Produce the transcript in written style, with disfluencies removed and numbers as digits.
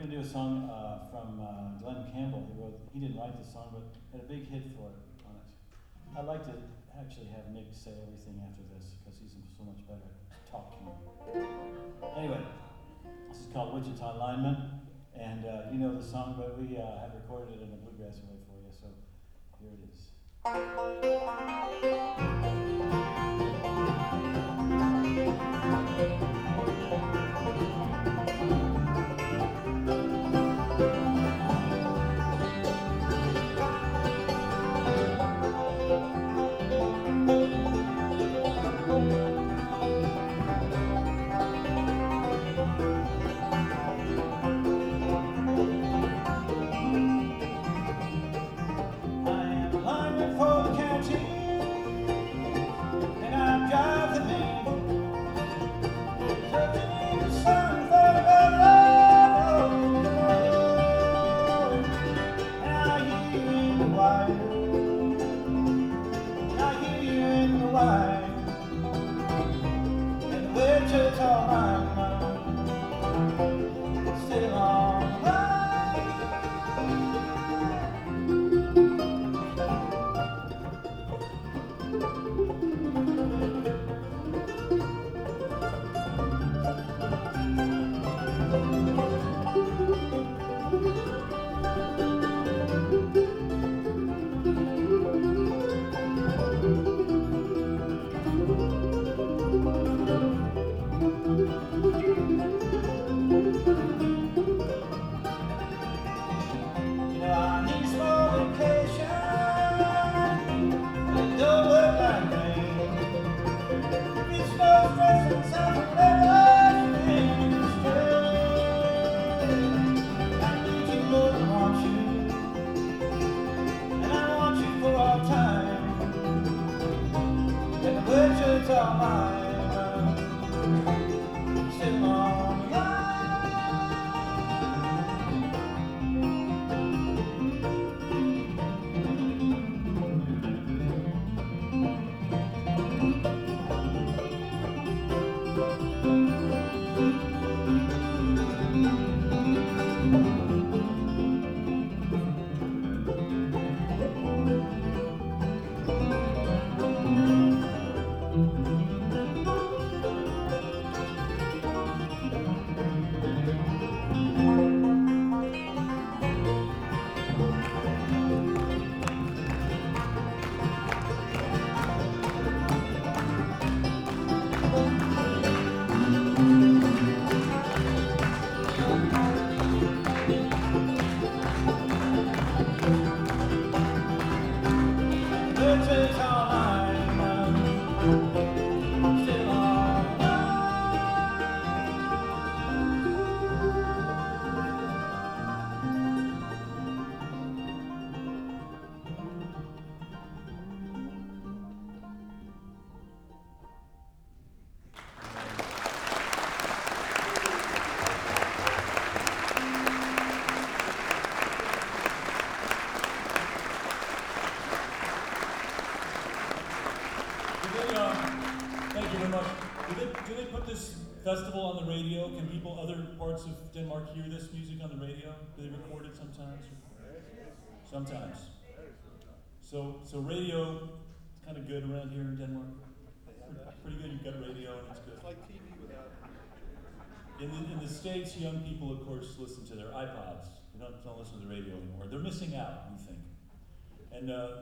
gonna do a song from Glenn Campbell. He didn't write the song, but had a big hit for it on it. I'd like to actually have Nick say everything after this because he's so much better at talking. Anyway, this is called Wichita Lineman, and you know the song, but we have recorded it in a bluegrass way for you, so here it is. Festival on the radio? Can people other parts of Denmark hear this music on the radio? Do they record it sometimes? Sometimes. So radio is kind of good around here in Denmark. Pretty good. You've got radio and it's good. It's like TV without. In the States, young people, of course, listen to their iPods. They don't listen to the radio anymore. They're missing out, we think. And